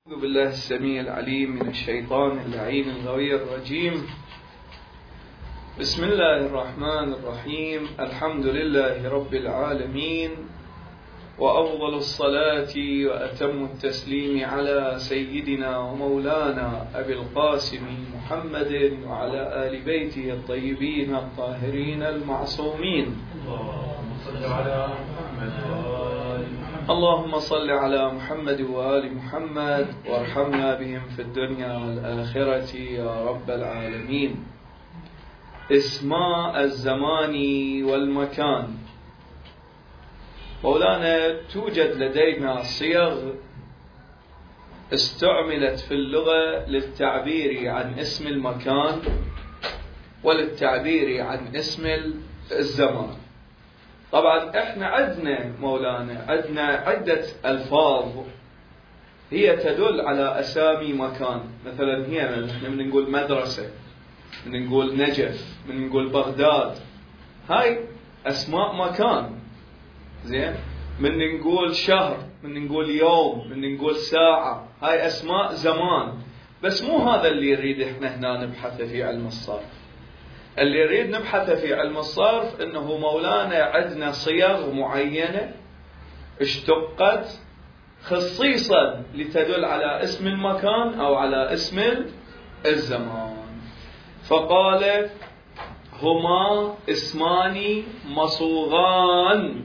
أعوذ بالله السميع العليم من الشيطان اللعين الغوي الرجيم. بسم الله الرحمن الرحيم. الحمد لله رب العالمين، وأفضل الصلاة وأتم التسليم على سيدنا ومولانا أبي القاسم محمد وعلى آل بيته الطيبين الطاهرين المعصومين. اللهم صل على محمد وآل محمد وارحمنا بهم في الدنيا والآخرة يا رب العالمين. اسماء الزمان والمكان. مولانا، توجد لدينا صيغ استعملت في اللغة للتعبير عن اسم المكان وللتعبير عن اسم الزمان. طبعا احنا عندنا مولانا عدة ألفاظ هي تدل على أسامي مكان. مثلا احنا من نقول مدرسة، من نقول نجف، من نقول بغداد، هاي أسماء مكان. زين، من نقول شهر، من نقول يوم، من نقول ساعة، هاي أسماء زمان. بس مو هذا اللي يريد احنا هنا نبحث في علم الصرف. اللي يريد نبحث في علم الصرف انه مولانا عندنا صيغ معينة اشتقت خصيصا لتدل على اسم المكان او على اسم الزمان. فقال هما اسمان مصوغان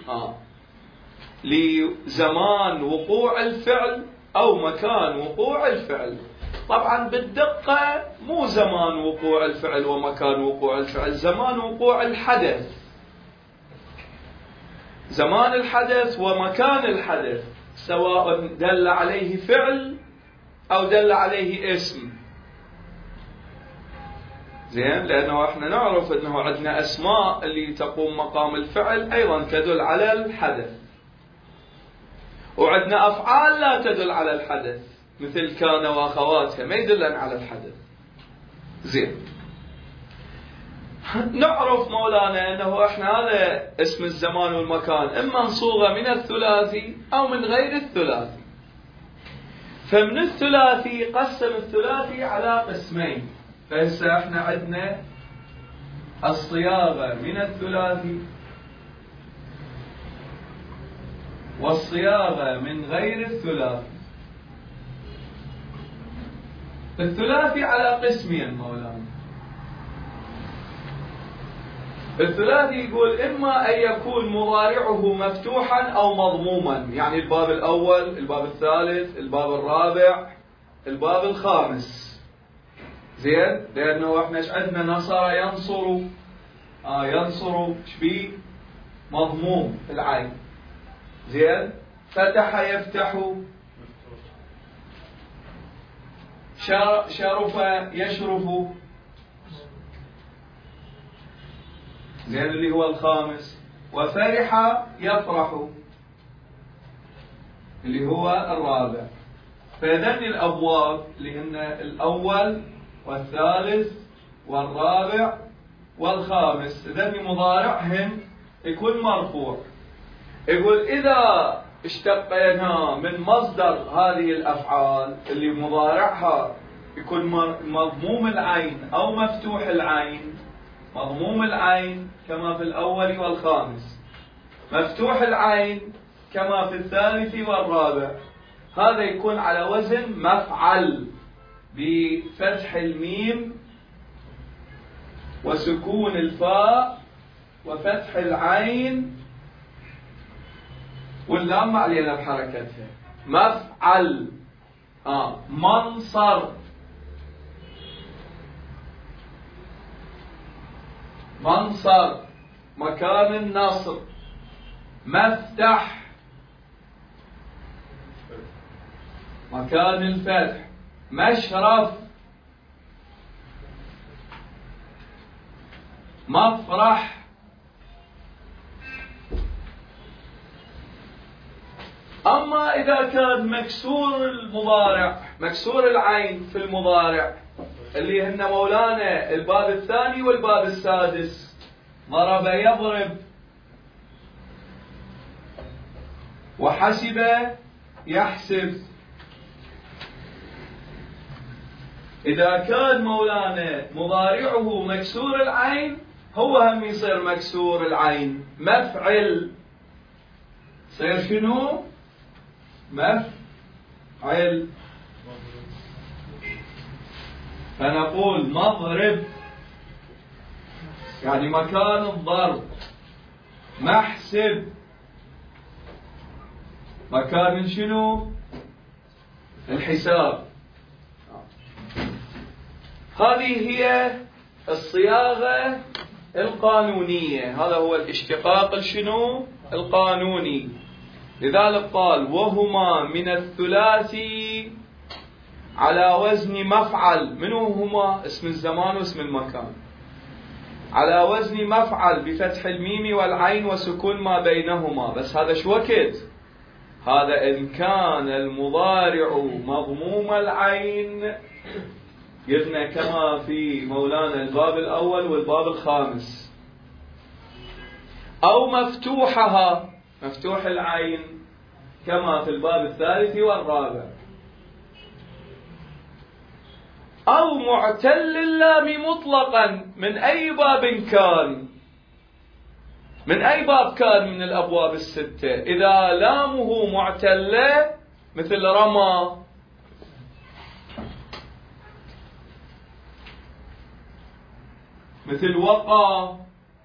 لزمان وقوع الفعل او مكان وقوع الفعل. طبعا بالدقة مو زمان وقوع الفعل ومكان وقوع الفعل، زمان وقوع الحدث، زمان الحدث ومكان الحدث، سواء دل عليه فعل أو دل عليه اسم. زين، لأنه احنا نعرف أنه عندنا أسماء اللي تقوم مقام الفعل أيضا تدل على الحدث، وعندنا أفعال لا تدل على الحدث مثل كان وأخواتها، ما يدلن على الحدث. زين، نعرف مولانا أنه احنا هذا اسم الزمان والمكان إما منصوغة من الثلاثي أو من غير الثلاثي. فمن الثلاثي قسم الثلاثي على قسمين. فهسه احنا عندنا الصياغة من الثلاثي والصياغة من غير الثلاثي. الثلاثي على قسمين مولانا. الثلاثي يقول إما أن يكون مضارعه مفتوحا أو مضموما، يعني الباب الأول، الباب الثالث، الباب الرابع، الباب الخامس. زين، لأنه احنا ايش عندنا؟ نصر ينصر، ينصر شبيه مضموم العين. زين، فتح يفتح، شرف يشرف، زين اللي هو الخامس. وفرح يفرح اللي هو الرابع. فذن الأبواب اللي هن الأول والثالث والرابع والخامس، ذن مضارعهم يكون مرفوع. يقول إذا اشتقينا من مصدر هذه الأفعال اللي مضارعها يكون مضموم العين أو مفتوح العين. مضموم العين كما في الأول والخامس، مفتوح العين كما في الثالث والرابع. هذا يكون على وزن مفعل بفتح الميم وسكون الفاء وفتح العين واللام ما علينا بحركتها. مفعل. منصر، منصر مكان النصر. مفتح مكان الفتح. مشرف، مفرح. أما إذا كان مكسور المضارع، مكسور العين في المضارع اللي هن مولانا الباب الثاني والباب السادس، ضرب يضرب، وحسب يحسب، إذا كان مولانا مضارعه مكسور العين هو هم يصير مكسور العين مفعل، يصير شنو؟ مفعل. فنقول مضرب يعني مكان الضرب، محسب مكان شنو؟ الحساب. هذه هي الصياغة القانونية، هذا هو الاشتقاق الشنو؟ القانوني. لذلك قال وهما من الثلاثي على وزن مفعل. منو هما؟ اسم الزمان واسم المكان. على وزن مفعل بفتح الميم والعين وسكون ما بينهما. بس هذا شو وقت؟ هذا إن كان المضارع مضموم العين، قلنا كما في مولانا الباب الأول والباب الخامس، أو مفتوحها مفتوح العين كما في الباب الثالث والرابع، أو معتل اللام مطلقا من أي باب كان، من أي باب كان من الأبواب الستة. إذا لامه معتلة مثل رمى، مثل وقى،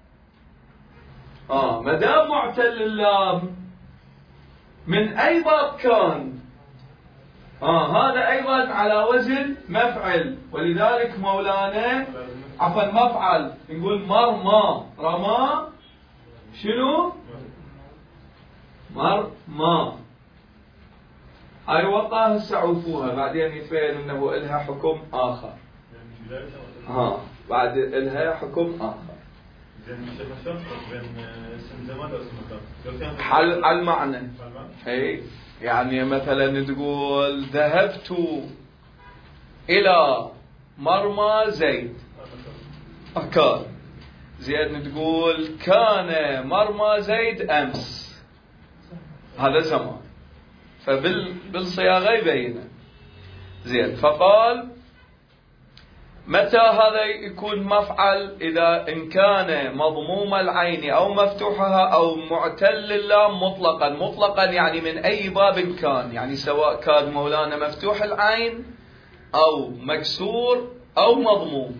مدام معتل اللام من أي باب كان، هذا أيضا على وزن مفعل. ولذلك مولانا عفوا مفعل نقول مرمى، رمى شنو؟ مرمى. هاي وقى هسه عوفوها بعدين يتبين انه الها حكم اخر. بعد الها حكم اخر. حل على المعنى. اي يعني مثلا تقول ذهبت الى مرمى زيد أكاد، زين تقول كان مرمى زيد امس، هذا زمان، فبالصياغه يبينه. زين فقال متى هذا يكون مفعل؟ إذا إن كان مضموم العين أو مفتوحها أو معتل اللام مطلقا. مطلقا يعني من أي باب كان، يعني سواء كان مولانا مفتوح العين أو مكسور أو مضموم.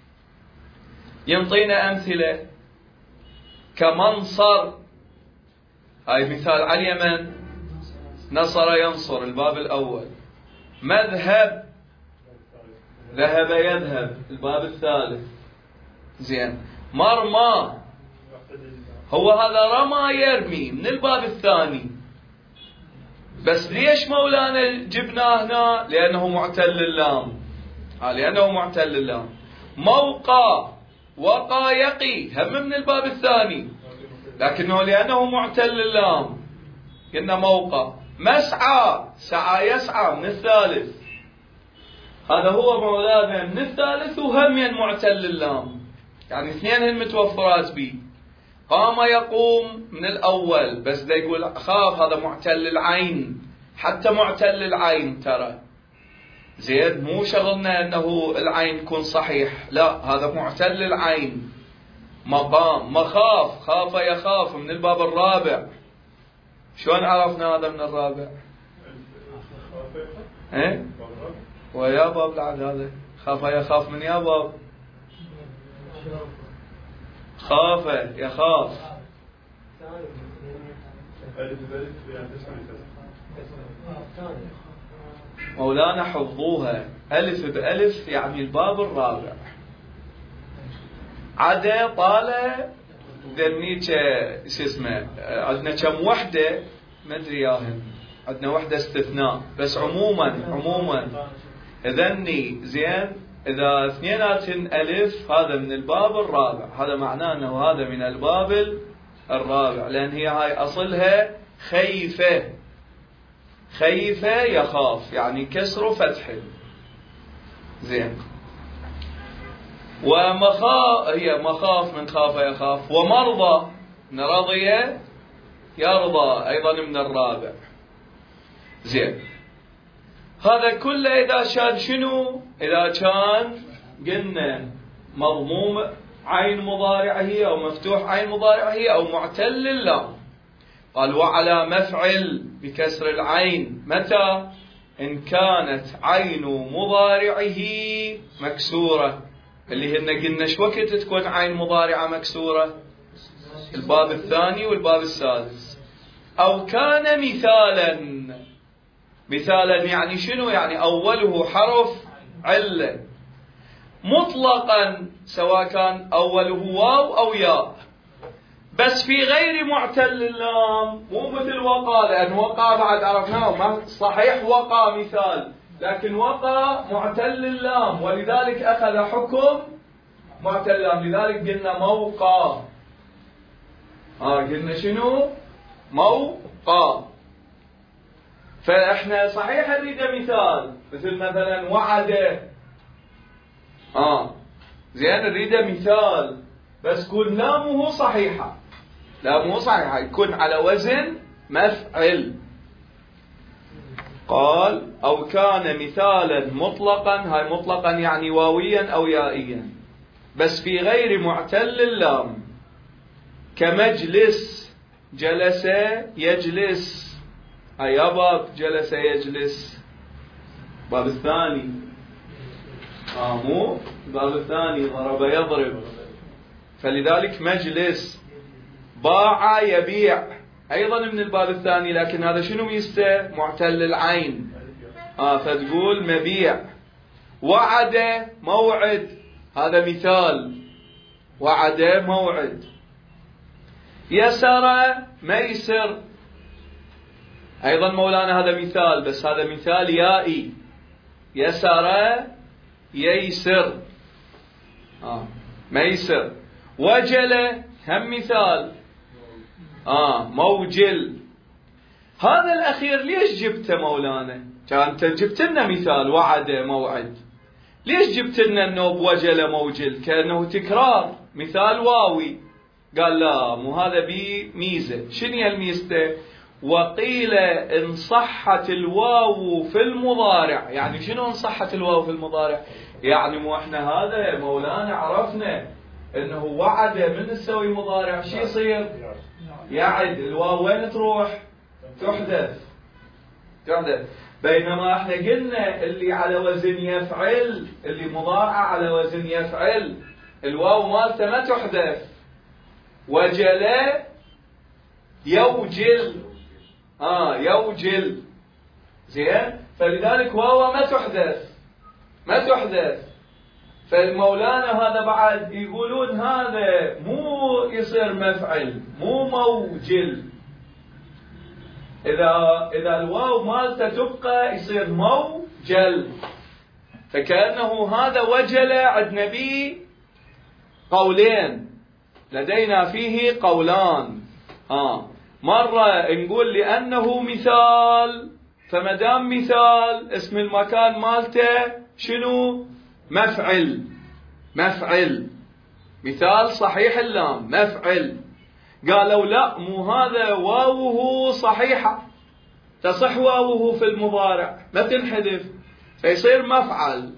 ينطينا أمثلة كمنصر، هاي مثال على اليمن، نصر ينصر الباب الأول. مذهب، ذهب يذهب الباب الثالث. زين مرمى، هو هذا رمى يرمي من الباب الثاني. بس ليش مولانا جبناه هنا؟ لأنه معتل اللام. لأنه معتل اللام. موقع، وقى يقي، هم من الباب الثاني، لكنه لأنه معتل اللام قلنا موقع. مسعى، سعى يسعى من الثالث، هذا هو مولانا من الثالث وهم معتل اللام، يعني اثنين المتوفرات بي. قام يقوم من الأول، بس دا يقول خاف هذا معتل العين، حتى معتل العين ترى. زين مو شغلنا أنه العين يكون صحيح، لا هذا معتل العين. مقام، مخاف، خاف يخاف من الباب الرابع. شلون عرفنا هذا من الرابع؟ ايه ويا باب لعد هذا خاف يخاف من يا باب، خاف يخاف. مولانا حفظوها ألف بألف، يعني الباب الرابع. عدا طالع ذنيك شو اسمه، عندنا كم وحدة ما ادري ياهن، عندنا وحدة استثناء، بس عموما ذني زين إذا اثنيناتن ألف هذا من الباب الرابع، هذا معناه أنه هذا من الباب الرابع، لأن هي هاي أصلها خيفة، خيفة يخاف يعني كسر فتح. زين هي مخاف من خاف يخاف. ومرضى من رضي يرضى أيضا من الرابع. زين هذا كله إذا كان شنو؟ إذا كان قلنا مضموم عين مضارعه أو مفتوح عين مضارعه أو معتل اللام. قال وعلى مفعل بكسر العين متى؟ إن كانت عين مضارعه مكسورة، اللي هن قلنا شو وقت تكون عين مضارعة مكسورة؟ الباب الثاني والباب السادس. أو كان مثالا. مثالا يعني شنو؟ يعني أوله حرف علة مطلقا، سواء كان أوله واو أو ياء، بس في غير معتل اللام، مو مثل وقى، لأن وقى بعد عرفناه ما صحيح وقى مثال، لكن وقى معتل اللام ولذلك أخذ حكم معتل اللام، لذلك قلنا موقع. قلنا شنو؟ موقع. فإحنا صحيح نريد مثال، مثلا وعد. زين نريد مثال بس كون لامه صحيحة، لامه صحيحة يكون على وزن مفعل. قال أو كان مثالا مطلقا، هاي مطلقا يعني واويا أو يائيا، بس في غير معتل اللام، كمجلس، جلس يجلس. هاي باب جلس يجلس، باب الثاني. مو الباب الثاني ضرب يضرب، فلذلك مجلس. باع يبيع أيضا من الباب الثاني، لكن هذا شنو ميزته؟ معتل العين. فتقول مبيع. وعد موعد، هذا مثال، وعد موعد. يسر ميسر، أيضا مولانا هذا مثال، بس هذا مثال يائي. يسر ييسر، ميسر. وجل هم مثال، موجل. هذا الأخير ليش جبته مولانا؟ كانت جبت لنا مثال وعد موعد، ليش جبت لنا أنه بوجل موجل؟ كأنه تكرار مثال واوي. قال لا، مو هذا بي ميزة. شنو الميزة؟ وقيل إن صحت الواو في المضارع. يعني شنو إن صحت الواو في المضارع؟ يعني مو احنا هذا مولانا عرفنا انه وعد من تسوي مضارع شو يصير؟ يعد. الواو وين تروح؟ تحذف. بينما احنا قلنا اللي على وزن يفعل، اللي مضارع على وزن يفعل، الواو مالته ما تحذف. وجل يوجل، يوجل. زين، فلذلك واو ما تحذف. فالمولانا هذا بعد يقولون هذا مو يصير مفعل، مو موجل. إذا الواو مالته تبقى يصير موجل. فكأنه هذا وجل عندنا به قولين، لدينا فيه قولان. مرة نقول لأنه مثال، فمدام مثال اسم المكان مالته شنو؟ مفعل. مثال صحيح اللام مفعل. قالوا لا، مو هذا واوه صحيحة، تصح واوه في المضارع ما تنحذف، فيصير مفعل.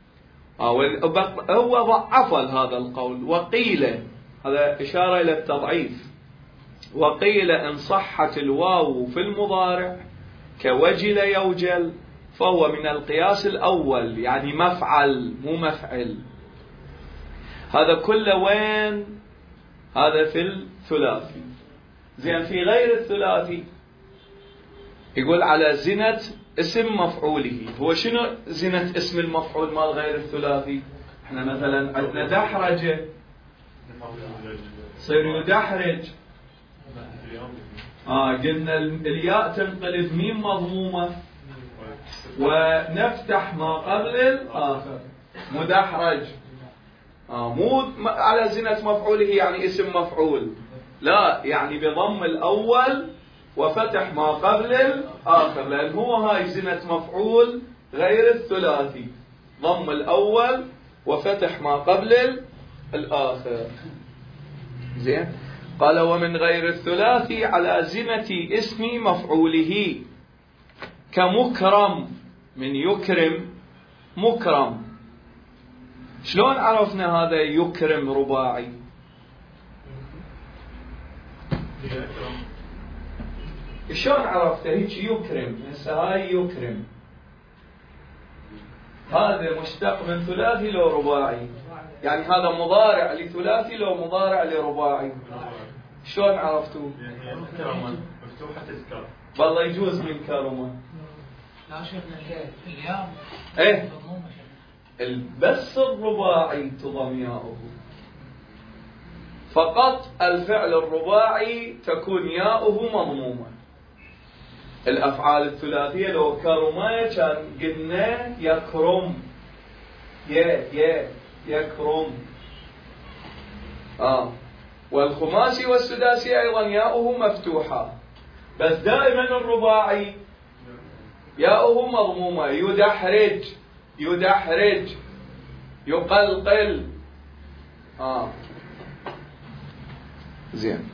هو ضعف هذا القول. وقيل، هذا إشارة إلى التضعيف. وقيل إن صحت الواو في المضارع كوجل يوجل فهو من القياس الأول، يعني مفعل مو مفعل. هذا كله وين؟ هذا في الثلاثي. زين، في غير الثلاثي يقول على زنة اسم مفعوله. هو شنو زنة اسم المفعول مال غير الثلاثي؟ احنا مثلا عندنا دحرجة، صير يدحرج. قلنا الياء تنقلب ميم مضمومة ونفتح ما قبل الآخر، مدحرج. مو على زنة مفعوله يعني اسم مفعول، لا، يعني بضم الأول وفتح ما قبل الآخر، لأن هو هاي زنة مفعول غير الثلاثي، ضم الأول وفتح ما قبل الآخر. زين، قال ومن غير الثلاثي على زنة اسم مفعوله كمكرم. من يكرم مكرم. شلون عرفنا هذا يكرم رباعي؟ شلون عرفته هيك يكرم؟ هسه هاي يكرم هذا مشتق من ثلاثي لو رباعي، يعني هذا مضارع لثلاثي لو مضارع لرباعي. شلون عرفتوا؟ مفتوحة الكاف. والله يجوز من كرمه. لا شيخنا الياء ايه بس الرباعي تضم ياؤه، فقط الفعل الرباعي تكون ياؤه مضمومة. الأفعال الثلاثية لو كرما كان قلنا يكرم، يكرم. والخماسي والسداسي أيضا ياؤه مفتوحة، بس دائما الرباعي ياؤه مضمومة. يدحرج، يدحرج، يقلقل. زين.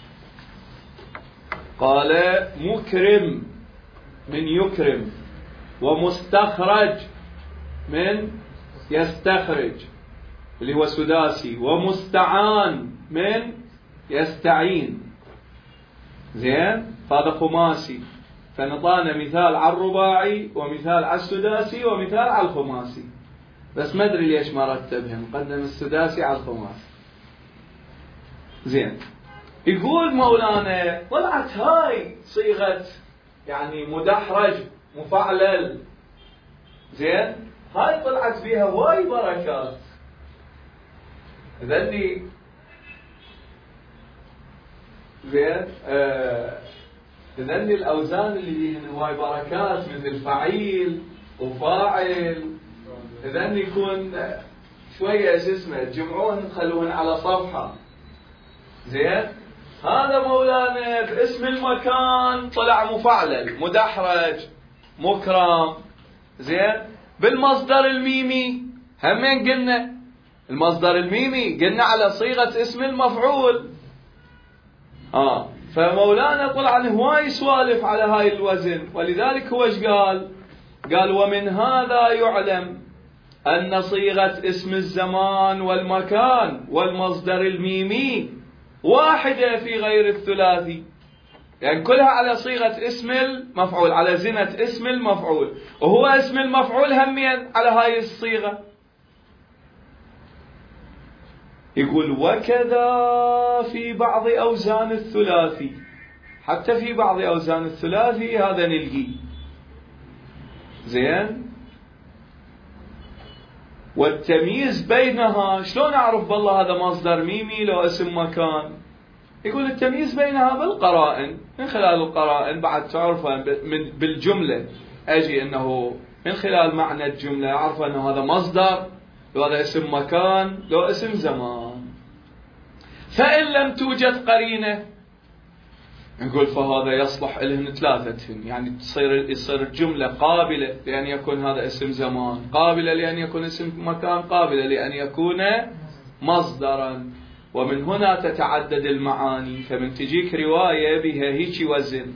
قال مكرم من يكرم، ومستخرج من يستخرج اللي هو سداسي، ومستعان من يستعين. زين، هذا خماسي. فنطانا مثال على الرباعي ومثال على السداسي ومثال على الخماسي، بس ما ادري ليش ما رتبهم، قدم السداسي على الخماسي. زين، يقول مولانا طلعت هاي صيغة يعني مدحرج مفعلل. زين، هاي طلعت فيها واي بركات. ذني زين ذني الأوزان اللي فيهن هواي بركات مثل فعيل وفاعل، ذني يكون شوية اسمه تجمعوهن تخلوهن على صفحة. زين، هذا مولانا باسم المكان طلع مفعلل مدحرج مكرم. زين، بالمصدر الميمي همين قلنا المصدر الميمي قلنا على صيغة اسم المفعول. فمولانا طلع هواي سوالف على هاي الوزن، ولذلك هو ايش قال؟ قال ومن هذا يعلم أن صيغة اسم الزمان والمكان والمصدر الميمي واحدة في غير الثلاثي، يعني كلها على صيغة اسم المفعول، على زنة اسم المفعول، وهو اسم المفعول همين على هاي الصيغة. يقول وكذا في بعض أوزان الثلاثي، حتى في بعض أوزان الثلاثي هذا نلقي. زين، والتمييز بينها شلون أعرف بالله هذا مصدر ميمي لو اسم مكان؟ يقول التمييز بينها بالقرائن، من خلال القرائن بعد تعرفها بالجملة. أجي أنه من خلال معنى الجملة أعرف أنه هذا مصدر لو هذا اسم مكان لو اسم زمان. فإن لم توجد قرينة نقول فهذا يصلح لهن ثلاثتهن، يعني يصير الجملة قابلة لأن يكون هذا اسم زمان، قابلة لأن يكون اسم مكان، قابلة لأن يكون مصدرا. ومن هنا تتعدد المعاني، فمن تجيك رواية بها هيك وزن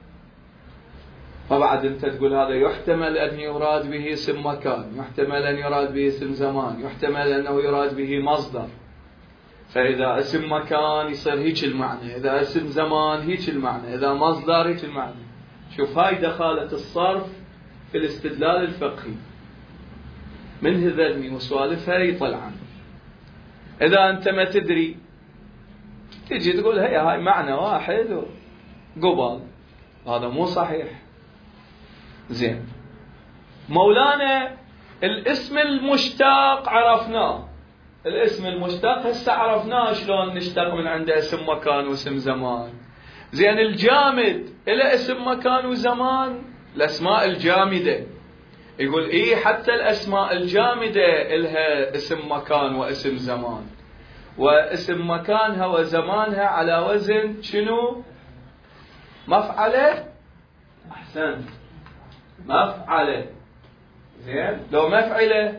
فبعد انت تقول هذا يحتمل أن يراد به اسم مكان، يحتمل أن يراد به اسم زمان، يحتمل أنه يراد به مصدر. فإذا اسم مكان يصير هيك المعنى، إذا اسم زمان هيك المعنى، إذا مصدر هيك المعنى. شوف هاي دخالة الصرف في الاستدلال الفقهي من هذني وسوالفها يطلعن. إذا أنت ما تدري تجي تقول هاي معنى واحد قبل، هذا مو صحيح. زين، مولانا الاسم المشتق عرفناه، الاسم المشتق هسه عرفناه شلون نشتق من عنده اسم مكان واسم زمان. زين، الجامد إلى اسم مكان وزمان، الأسماء الجامدة يقول إيه حتى الأسماء الجامدة إلها اسم مكان واسم زمان، واسم مكانها وزمانها على وزن شنو؟ مفعلة. أحسن، مفعلة. زين، لو مفعلة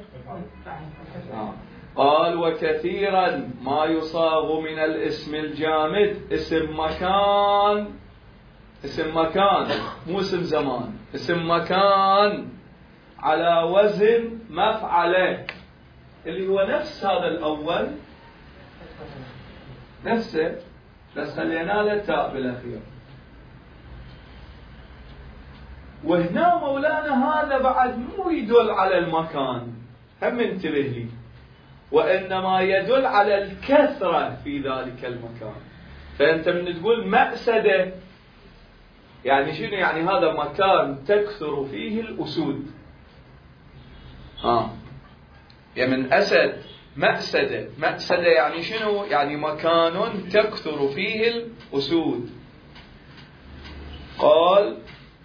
قال وكثيرا ما يصاغ من الاسم الجامد اسم مكان، اسم مكان مو اسم زمان، اسم مكان على وزن مفعل، اللي هو نفس هذا الأول نفسه، بس خلينا له تاء بالأخير. وهنا مولانا هذا بعد مو يدل على المكان، هم انتبه لي، وإنما يدل على الكثرة في ذلك المكان. فأنت من تقول مأسدة يعني شنو؟ يعني هذا مكان تكثر فيه الأسود. يعني من أسد مأسدة، مأسدة يعني شنو؟ يعني مكان تكثر فيه الأسود. قال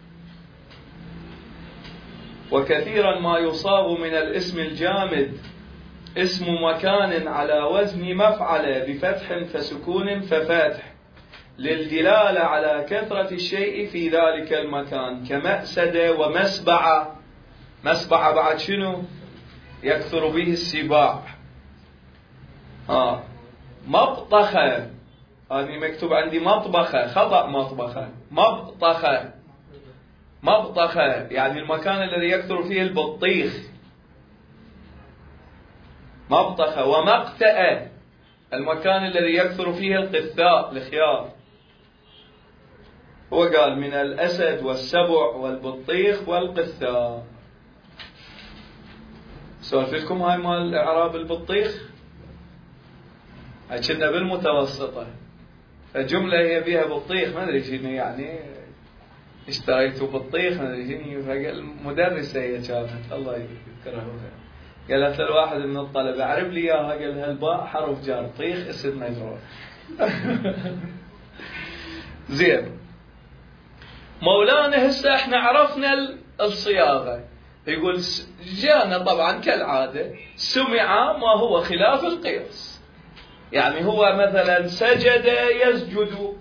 وكثيرا ما يصاب من الاسم الجامد اسم مكان على وزن مفعل بفتح فسكون ففاتح للدلالة على كثرة الشيء في ذلك المكان، كمأسدة ومسبعة. مسبعة بعد شنو؟ يكثر به السباع. مبطخة، هذه مكتوب عندي مطبخة، خطأ مطبخة، مبطخة. مبطخة يعني المكان الذي يكثر فيه البطيخ. مبطخة. ومقتأة المكان الذي يكثر فيه القثاء، الخيار. هو قال من الأسد والسبع والبطيخ والقثاء. سولف لكم هاي مال إعراب البطيخ، كنا بالمتوسطة، الجملة هي بيها بطيخ، ما أدري شنو يعني، اشتريت بطيخ ما أدري شنو. المدرسة هي كانت الله يذكرها، قالت الواحد من الطلبة أعرف لي إياها، قال لها الباء حرف جر، طيخ اسم مجرور. زين مولانا هسه احنا عرفنا الصياغة. يقول جانا طبعا كالعادة سمع ما هو خلاف القياس، يعني هو مثلا سجد يسجد،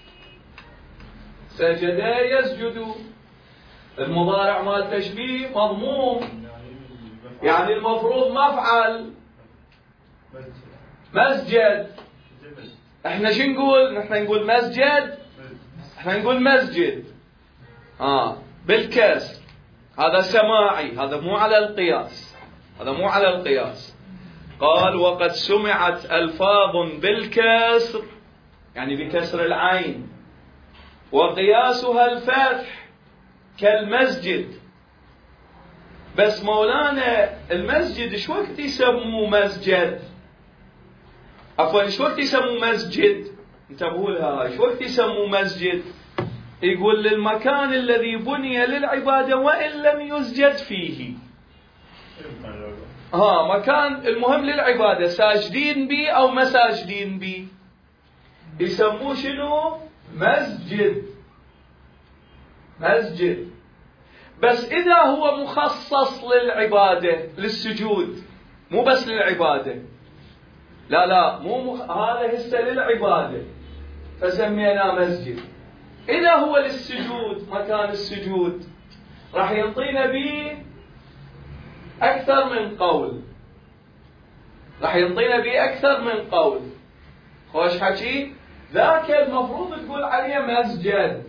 سجد يسجد، المضارع مال تشبيه مضموم، يعني المفروض مفعل. مسجد احنا شو نقول؟ نحن نقول مسجد، احنا نقول مسجد بالكسر. هذا سماعي، هذا مو على القياس، هذا مو على القياس. قال وقد سمعت ألفاظ بالكسر يعني بكسر العين، وقياسها الفتح كالمسجد. بس مولانا المسجد شو وقت يسموه مسجد؟ عفوا شو وقت يسموه مسجد؟ انتبهوا لها، شو وقت يسموه مسجد؟ يقول للمكان الذي بني للعبادة وإن لم يسجد فيه. مكان المهم للعبادة، ساجدين بي أو ما ساجدين بي، يسموه شنو؟ مسجد. مسجد. بس إذا هو مخصص للعبادة، للسجود، مو بس للعبادة، لا مو هذا هسه للعبادة فسميناه مسجد. إذا هو للسجود، مكان السجود، راح ينطينا به أكثر من قول، راح ينطينا به أكثر من قول. خوش حكي، ذاك المفروض تقول عليه مسجد،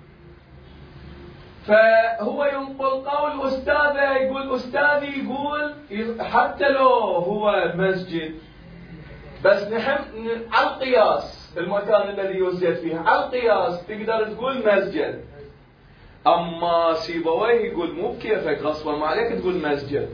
فهو ينقل قول أستاذه، يقول أستاذي يقول حتى لو هو مسجد، بس نحن على القياس المكان الذي يسجد فيه، على القياس تقدر تقول مسجد. أما سيبويه يقول مو بكيفك، غصبا ما عليك تقول مسجد.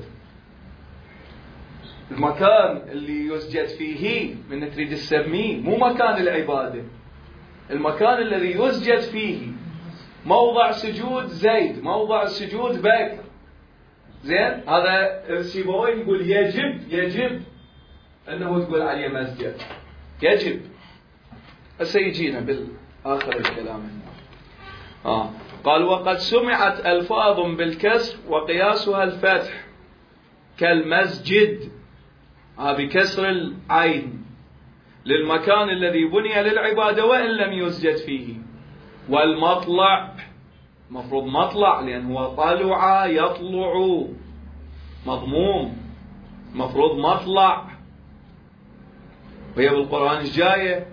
المكان اللي يسجد فيه من تريد تسميه مو مكان العبادة، المكان الذي يسجد فيه موضع سجود زيد، موضع سجود بكر. زين هذا سيبويه يقول يجب أنه تقول عليه مسجد، يجب. هسه يجينا بالآخر الكلام هنا. قال وقد سمعت ألفاظ بالكسر وقياسها الفتح كالمسجد، بكسر العين، للمكان الذي بني للعبادة وإن لم يسجد فيه. والمطلع مفروض مطلع، لأن هو طلع يطلع مضموم، مفروض مطلع، وهي بالقرآن الجاية.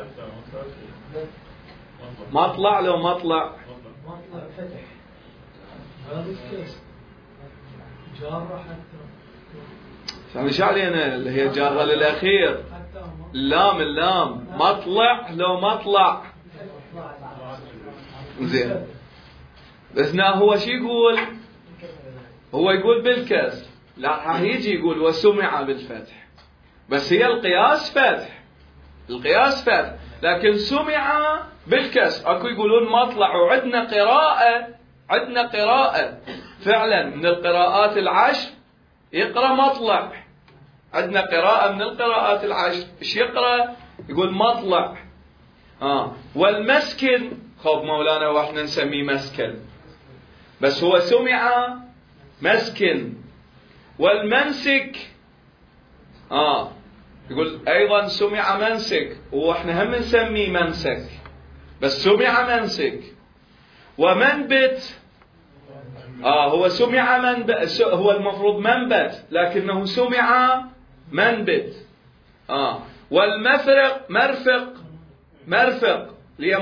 مطلع لو مطلع هذا الكاس جارة حتى فمش علينا اللي هي جارة للأخير. اللام مطلع لو مطلع زين. بس هو شي يقول؟ هو يقول بالكسر، لا راح يجي يقول وسمع بالفتح، بس هي القياس فتح، القياس فتح، لكن سمع بالكسر. اكو يقولون مطلع، وعندنا قراءة فعلا من القراءات العشر يقرأ مطلع. عندنا قراءة من القراءات العشر ايش يقرأ؟ يقول مطلع. والمسكن خب مولانا واحنا نسميه مسكن، بس هو سمع مسكن. والمنسك يقول ايضا سمع منسك، واحنا هم نسميه منسك بس سمع منسك. ومنبت هو سمع منبت، هو المفروض منبت لكنه سمع منبت. والمفرق مرفق ليه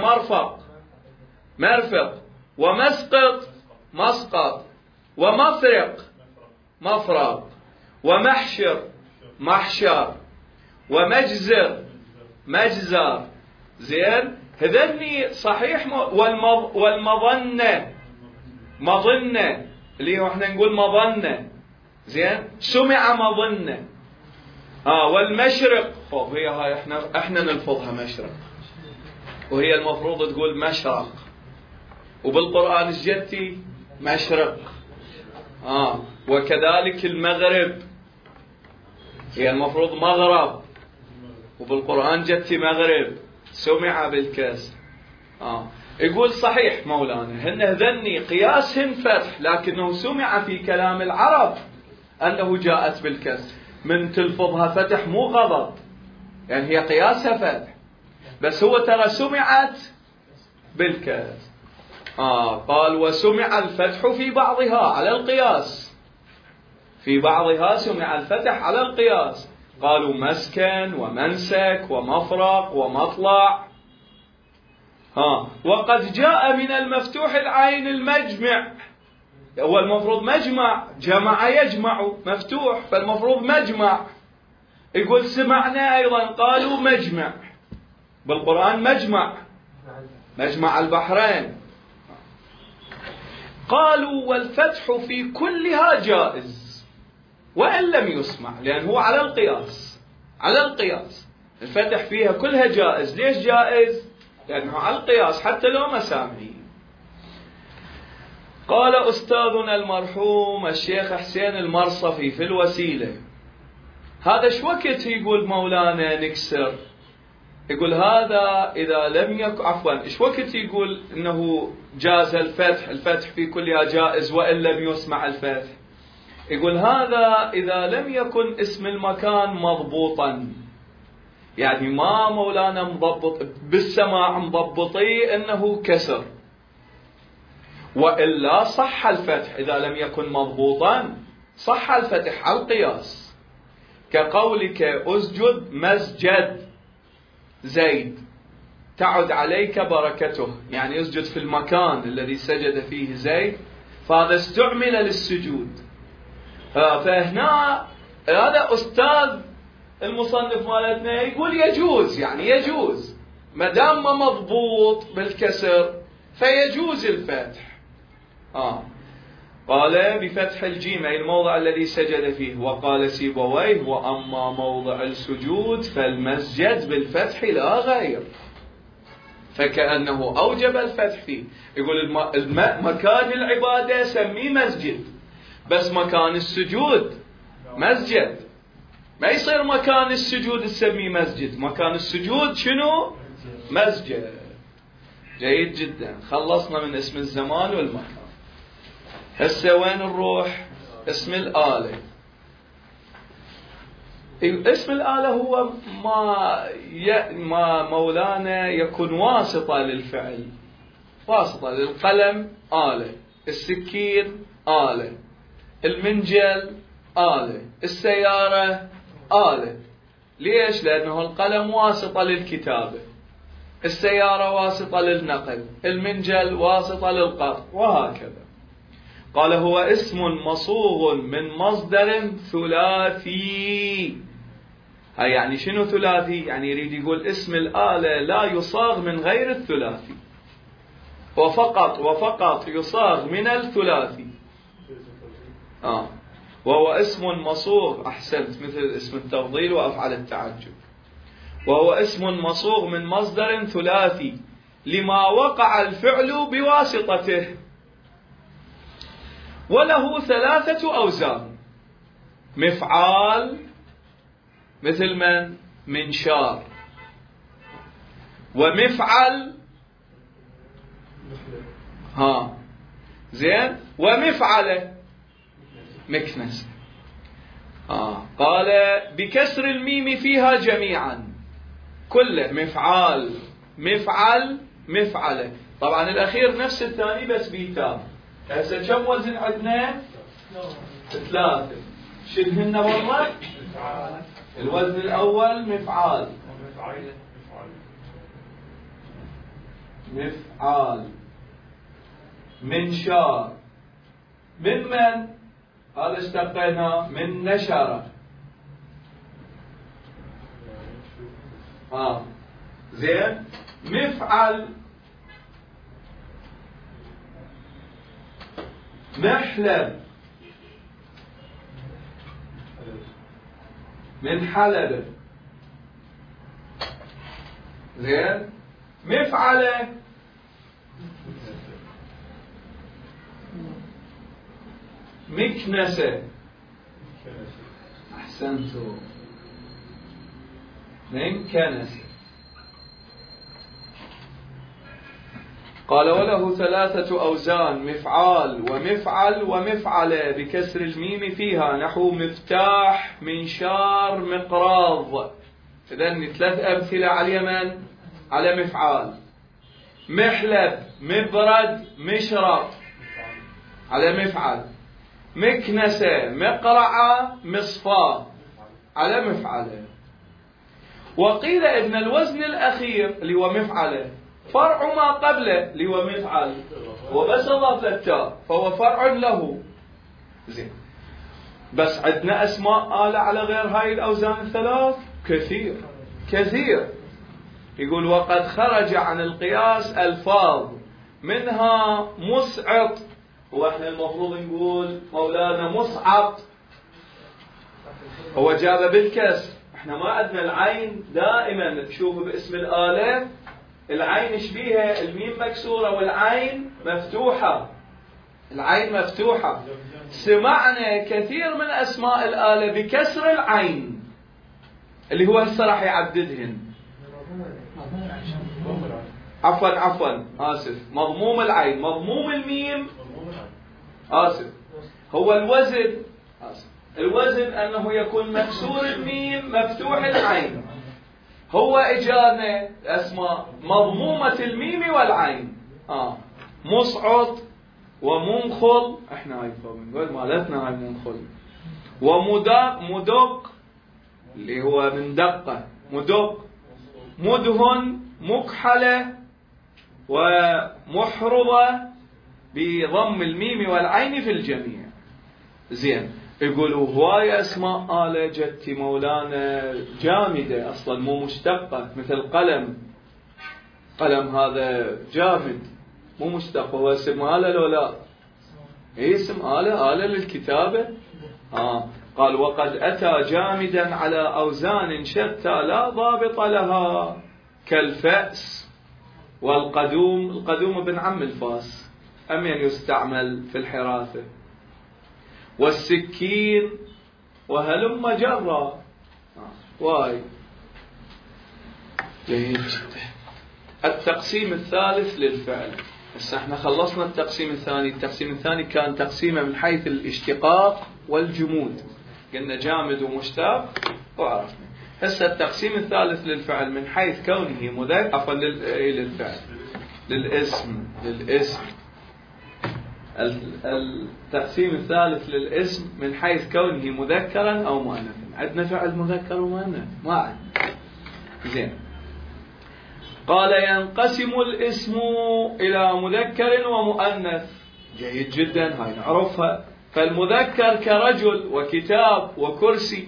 مرفق. ومسقط مسقط. ومفرق مفرق. ومحشر محشر. ومجزر مجزر. زين هذني صحيح. والمظنة مظنة اللي هو احنا نقول مظنة. زين سمع مظنة. والمشرق خب هي هاي احنا نلفظها مشرق، وهي المفروض تقول مشرق، وبالقرآن الجتي مشرق. وكذلك المغرب هي المفروض مغرب، وبالقرآن جتي مغرب، سمع بالكسر. يقول صحيح مولانا هن هذني قياسهن فتح، لكنه سمع في كلام العرب أنه جاءت بالكسر، من تلفظها فتح مو غلط، يعني هي قياسها فتح، بس هو ترى سمعت بالكسر. قال وسمع الفتح في بعضها على القياس، في بعضها سمع الفتح على القياس. قالوا مسكن ومنسك ومفرق ومطلع. وقد جاء من المفتوح العين المجمع، هو المفروض مجمع، جمع يجمع مفتوح، فالمفروض مجمع. يقول سمعنا أيضا قالوا مجمع، بالقرآن مجمع البحرين. قالوا والفتح في كلها جائز وإن لم يسمع، لأن هو على القياس الفتح فيها كلها جائز. ليش جائز؟ لأنه على القياس حتى لو ما سامعين. قال أستاذنا المرحوم الشيخ حسين المرصفي في الوسيلة، هذا شو وقت يقول مولانا نكسر؟ يقول هذا إذا لم يكن ايش وقت يقول إنه جاز الفتح في كلها جائز وإن لم يسمع الفتح؟ يقول هذا إذا لم يكن اسم المكان مضبوطا، يعني ما مولانا مضبط بالسماع مضبطي إنه كسر، وإلا صح الفتح. إذا لم يكن مضبوطا صح الفتح على القياس، كقولك أسجد مسجد زيد تعد عليك بركته، يعني يسجد في المكان الذي سجد فيه زيد، فهذا استعمل للسجود. فهنا هذا أستاذ المصنف مالتنا يقول يجوز، يعني يجوز ما دام ما مضبوط بالكسر فيجوز الفتح. قال بفتح الجيم أي الموضع الذي سجد فيه. وقال سيبويه وأما موضع السجود فالمسجد بالفتح لا غير، فكأنه أوجب الفتح فيه. يقول مكان العبادة سميه مسجد، بس مكان السجود مسجد، ما يصير مكان السجود تسميه مسجد، مكان السجود شنو؟ مسجد. جيد جدا، خلصنا من اسم الزمان والمكان. هسه وين نروح؟ اسم الآلة. اسم الآلة هو ما مولانا يكون واسطة للفعل، واسطة للقلم آلة، السكين آلة، المنجل آلة، السيارة آلة. ليش؟ لأنه القلم واسطة للكتابة، السيارة واسطة للنقل، المنجل واسطة للقط، وهكذا. قال هو اسم مصوغ من مصدر ثلاثي. هاي يعني شنو ثلاثي؟ يعني يريد يقول اسم الآلة لا يصاغ من غير الثلاثي، وفقط يصاغ من الثلاثي. وهو اسم مصوغ، أحسنت، مثل اسم التفضيل وأفعل التعجب. وهو اسم مصوغ من مصدر ثلاثي لما وقع الفعل بواسطته، وله 3 أوزان: مفعال مثل من؟ منشار. ومفعل زين، ومفعل مكنس. قال بكسر الميم فيها جميعا، كله مفعال مفعل مفعله. طبعا الأخير نفس الثاني بس بيتام. هسه كم وزن عندنا؟ 3. شنهن برا؟ الوزن الأول مفعال، مفعال منشار. من هذا اشتقينا من نشر. زين. مفعل محلب من حلب. زين. مفعله مكنسة. أحسنتوا، من كنسة. قال وله 3 أوزان: مفعال ومفعل ومفعلة بكسر الميم فيها، نحو مفتاح منشار مقراض. إذن 3 أمثلة على اليمن على مفعال. محلب مبرد مشرط على مفعل. مكنسة مقرعة مصفاة على مفعله. وقيل إن الوزن الأخير اللي هو مفعله فرع ما قبله اللي هو مفعل، وبس أضاف للتاء فهو فرع له. زين. بس عندنا أسماء آلة على غير هاي الأوزان 3 كثير كثير. يقول وقد خرج عن القياس ألفاظ منها مسعط، واحنا المفروض نقول مولانا مصعط، هو جاب بالكسر. احنا ما عندنا العين دائما تشوف باسم الآلة العين شبيها الميم مكسورة والعين مفتوحة. العين مفتوحة. سمعنا كثير من أسماء الآلة بكسر العين اللي هو هسه راح يعددهن. عفوا آسف، مضموم العين، مضموم الميم. آسف، هو الوزن. الوزن أنه يكون مكسور الميم مفتوح العين. هو إجانا أسماء مضمومة الميم والعين. مصعد ومنخل، احنا هاي نقول مالتنا هاي منخل. مدق اللي هو من دقة، مدق. مدهن مكحلة ومحرضة بضم الميم والعين في الجميع. زين. يقولوا هواي أسماء آلة جتي مولانا جامدة أصلا مو مشتقة، مثل قلم. قلم هذا جامد مو مشتق، هو اسم آلة لو لا؟ اسم آلة للكتابة. قال وقد أتى جامدا على أوزان شتى لا ضابط لها، كالفأس والقدوم. القدوم ابن عم الفاس، أمن يستعمل في الحراثة. والسكين وهلم جرا. واي جيد جدا. التقسيم الثالث للفعل. بس احنا خلصنا التقسيم الثاني. التقسيم الثاني كان تقسيمه من حيث الاشتقاق والجمود، قلنا جامد ومشتق وعرفنا. هسه التقسيم الثالث للفعل من حيث كونه مذكر، عفوا للفعل للاسم. التقسيم الثالث للاسم من حيث كونه مذكرا أو مؤنثا. عندنا فعل مذكر ومؤنث؟ ما عندنا. زين. قال ينقسم الاسم إلى مذكر ومؤنث. جيد جدا، هاي نعرفها. فالمذكر كرجل وكتاب وكرسي.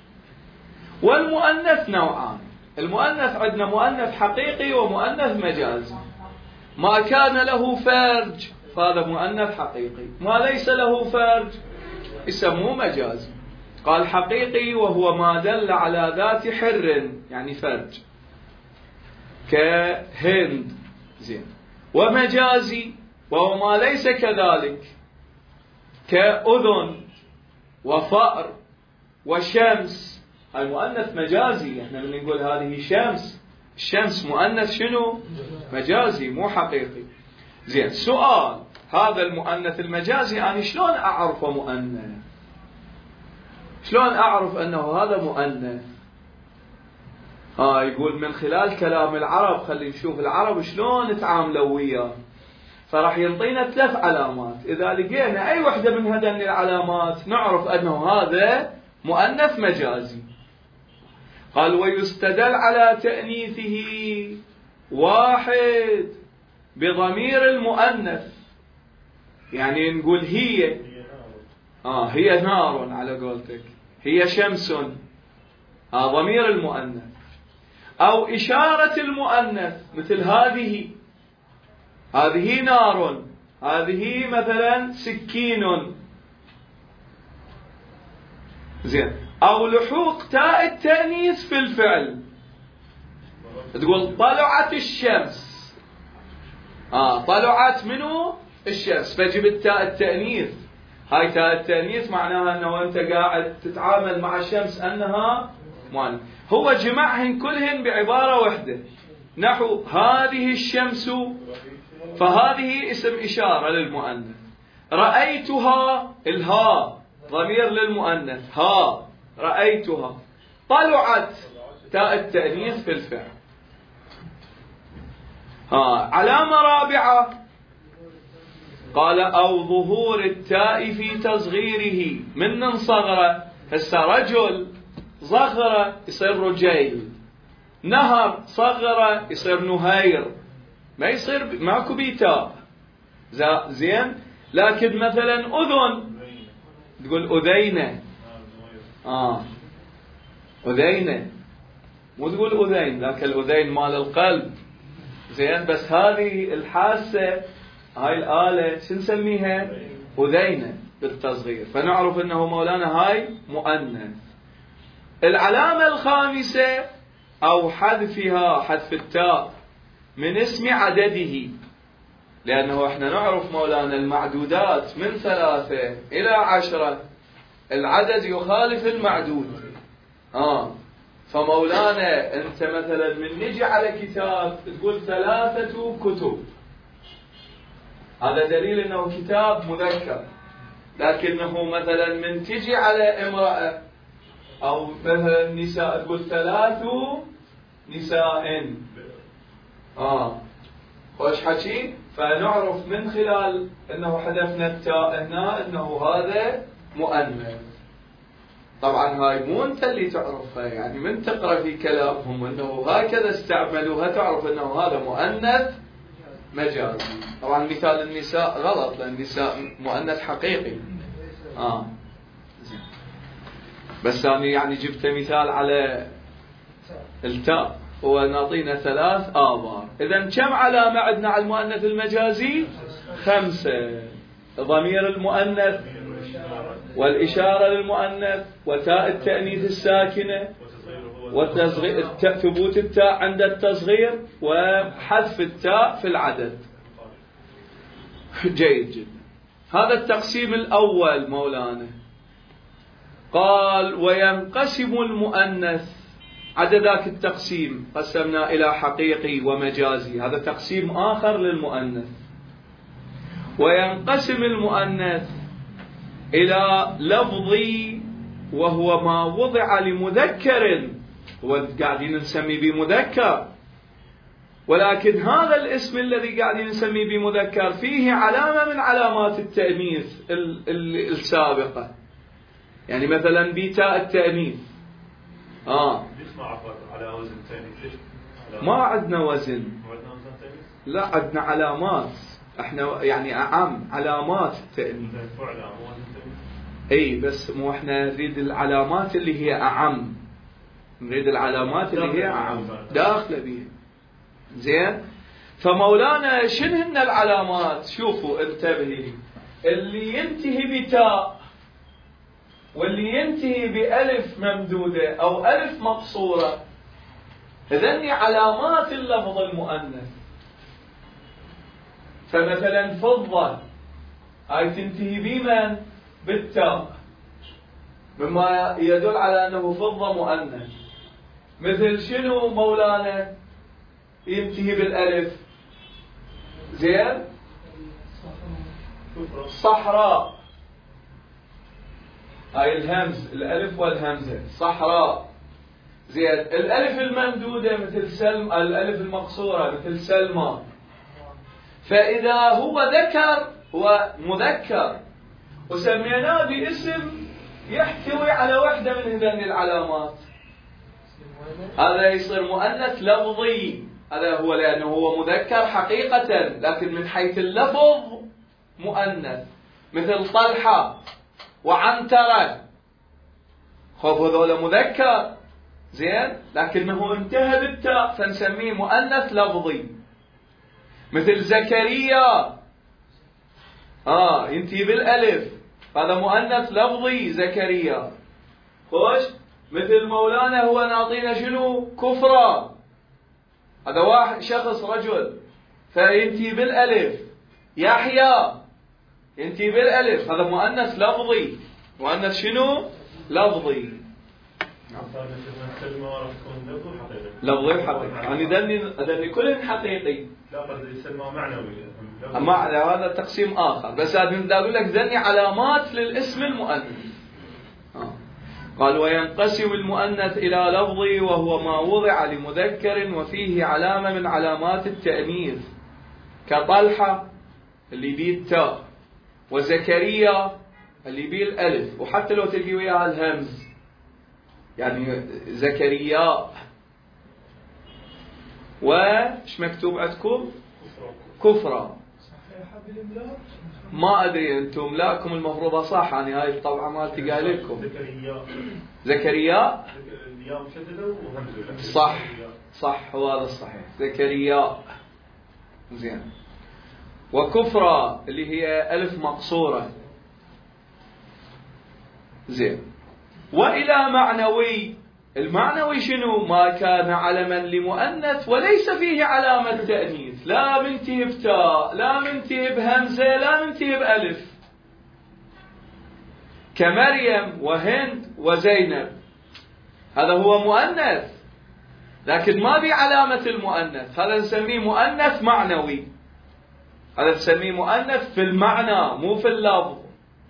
والمؤنث نوعان، المؤنث عندنا مؤنث حقيقي ومؤنث مجازي. ما كان له فرج فهذا مؤنث حقيقي، ما ليس له فرج يسموه مجازي. قال حقيقي وهو ما دل على ذات حر يعني فرج كهند زين. ومجازي وهو ما ليس كذلك كأذن وفأر وشمس. المؤنث مجازي، احنا من نقول هذه شمس، الشمس مؤنث شنو؟ مجازي مو حقيقي. زين، سؤال، هذا المؤنث المجازي أنا شلون أعرفه مؤنث؟ شلون أعرف أنه هذا مؤنث؟ يقول من خلال كلام العرب. خلينا نشوف العرب شلون تعاملوا وياه. فراح ينطينا 3 علامات، إذا لقينا أي وحدة من هذين العلامات نعرف أنه هذا مؤنث مجازي. قال ويستدل على تأنيثه 1 بضمير المؤنث، يعني نقول هي نار على قولتك، هي شمس، ضمير المؤنث. أو إشارة المؤنث مثل هذه نار، هذه مثلا سكين. زين. أو لحوق تاء التأنيث في الفعل، تقول طلعت الشمس، طلعت منو؟ الشمس، فجبت تاء التأنيث. هاي تاء التأنيث معناها أنه أنت قاعد تتعامل مع الشمس أنها مؤنث. هو جمعهن كلهن بعبارة واحدة، نحو هذه الشمس، فهذه اسم إشارة للمؤنث. رأيتها، الها ضمير للمؤنث، ها رأيتها. طلعت تاء التأنيث في الفعل. علامة رابعة قال أو ظهور التاء في تصغيره، من صغره. هسه رجل صغره يصير رجيل، نهر صغره يصير نهير، ما يصير ماكو بيتاء. زين. لكن مثلا أذن تقول أذينة، أذينة، مو تقول أذين، لكن الأذين مال القلب. زين. بس هذه الحاسة، هاي الآلة شو نسميها؟ أذينة بالتصغير، فنعرف أنه مولانا هاي مؤنث. العلامة الخامسة أو حذفها، حذف التاء من اسم عدده، لأنه احنا نعرف مولانا المعدودات من 3 إلى 10، العدد يخالف المعدود. فمولانا انت مثلا من نجي على كتاب تقول 3 كتب، هذا دليل انه كتاب مذكر. لكنه مثلا من تجي على امرأة او مثلا نساء تقول 3 نساء. خوش حكي. فنعرف من خلال انه حذفنا التاء هنا انه هذا مؤنث. طبعا هاي مو انت اللي تعرفها، يعني من تقرأ في كلامهم انه هكذا استعملوها تعرف انه هذا مؤنث مجازي. طبعا مثال النساء غلط، لان النساء مؤنث حقيقي. بس أنا يعني جبت مثال على التاء، ونعطينا 3 آبار. إذن كم علامة عندنا على المؤنث المجازي؟ 5. ضمير المؤنث، والإشارة للمؤنث، وتاء التأنيث الساكنة، وتصغير ثبوت التاء عند التصغير، وحذف التاء في العدد. جيد جدا. هذا التقسيم الأول مولانا. قال وينقسم المؤنث، عدا ذاك التقسيم قسمنا إلى حقيقي ومجازي، هذا تقسيم آخر للمؤنث. وينقسم المؤنث إلى لفظي، وهو ما وضع لمذكر، هو قاعدين نسميه بمذكر، ولكن هذا الاسم الذي قاعدين نسميه بمذكر فيه علامة من علامات التأنيث السابقة، يعني مثلا بتاء التأنيث. ليش ما عبر على وزن تأنيث؟ ليش؟ ما عندنا وزن، لا عندنا علامات. احنا يعني أعم علامات التأنيث. اي بس مو احنا نريد العلامات اللي هي أعم، نريد العلامات اللي هي أعم داخلة بيها. زين. فمولانا شنهن العلامات؟ شوفوا انتبهي، اللي ينتهي بتاء واللي ينتهي بألف ممدودة أو ألف مقصورة، هذني علامات اللفظ المؤنث. فمثلا فضة هاي تنتهي بمن؟ بالتاء، مما يدل على أنه فضة مؤنث. مثل شنو مولانا ينتهي بالألف؟ زين. صحراء، هاي الهمز، الألف والهمزة، صحراء. زين. الألف الممدودة مثل سلم، الألف المقصورة مثل سلمى. فإذا هو ذكر هو مذكر وسميناه باسم يحتوي على واحدة من هذين العلامات، هذا يصير مؤنث لفظي. هذا هو لأنه هو مذكر حقيقة، لكن من حيث اللفظ مؤنث. مثل طلحة وعنترة، خب هذول مذكر زين، لكنه انتهى بالتاء فنسميه مؤنث لفظي. مثل زكريا ينتهي بالألف، هذا مؤنث لفظي زكريا. خوش. مثل مولانا هو نعطينا شنو؟ كفرة، هذا واحد شخص رجل فينتهي بالألف. يحيى ينتهي بالألف، هذا مؤنث لفظي. مؤنث شنو؟ لفظي. لفظي حقيقي، يعني ذني كلهم حقيقي. لا قصدي سلمى معنوي. معنى هذا تقسيم آخر، بس هذا أقول لك ذني علامات للاسم المؤنث. قال وينقسم المؤنث إلى لفظي وهو ما وضع لمذكر وفيه علامة من علامات التأنيث، كطلحة اللي بيه التاء، وزكريا اللي بيه الألف، وحتى لو تلقي وياها الهمز يعني زكريا. وش مكتوب عندكم؟ كفرة. ما أدري أنتم لاكم المفروضة صح، يعني هاي الطبعة مالتي قال لكم زكريا صح، هو هذا الصحيح، زكريا. زين. وكفرة اللي هي ألف مقصورة. زين. وإلى معنوي، المعنوي شنو؟ ما كان علما لمؤنث وليس فيه علامة تأنيث، لا منتهي بتاء، لا منتهي بهمزة، لا منتهي بألف، كمريم وهند وزينب، هذا هو مؤنث لكن ما بعلامة المؤنث، هذا نسميه مؤنث معنوي. هذا نسميه مؤنث في المعنى مو في اللفظ.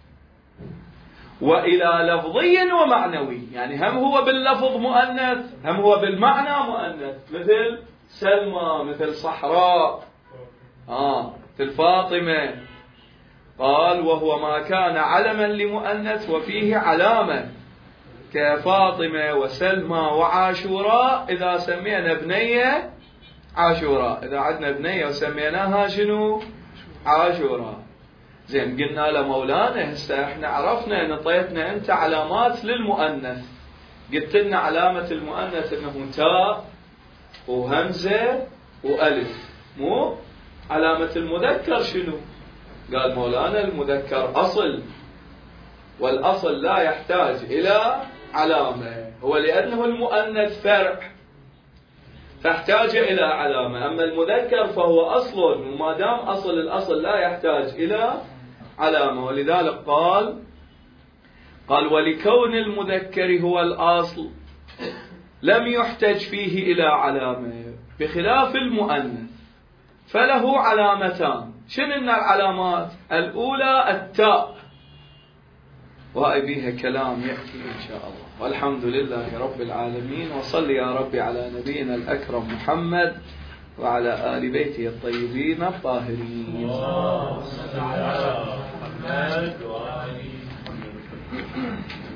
وإلى لفظي ومعنوي، يعني هم هو باللفظ مؤنث هم هو بالمعنى مؤنث، مثل سلمى، مثل صحراء، مثل فاطمة. قال وهو ما كان علما لمؤنث وفيه علامة، كفاطمة وسلمى وعاشوراء. إذا سمينا بنية عاشوراء، إذا عدنا بنية وسميناها شنو؟ عاشوراء. زين. قلنا له مولانا هسه احنا عرفنا ان طيتنا انت علامات للمؤنث، قلت لنا علامة المؤنث انه تاء وهمزة وألف، مو علامة المذكر شنو؟ قال مولانا المذكر أصل، والأصل لا يحتاج إلى علامة، هو لأنه المؤنث فرع فاحتاج إلى علامة، أما المذكر فهو أصل، وما دام أصل الأصل لا يحتاج إلى علامة. ولذلك قال ولكون المذكر هو الأصل لم يحتج فيه إلى علامة، بخلاف المؤنث فله علامتان. شنو العلامات؟ الأولى التاء، وهي بها كلام يأتي إن شاء الله. والحمد لله رب العالمين، وصل يا ربي على نبينا الأكرم محمد وعلى آل بيته الطيبين الطاهرين. اللهم صل على محمد وآل محمد.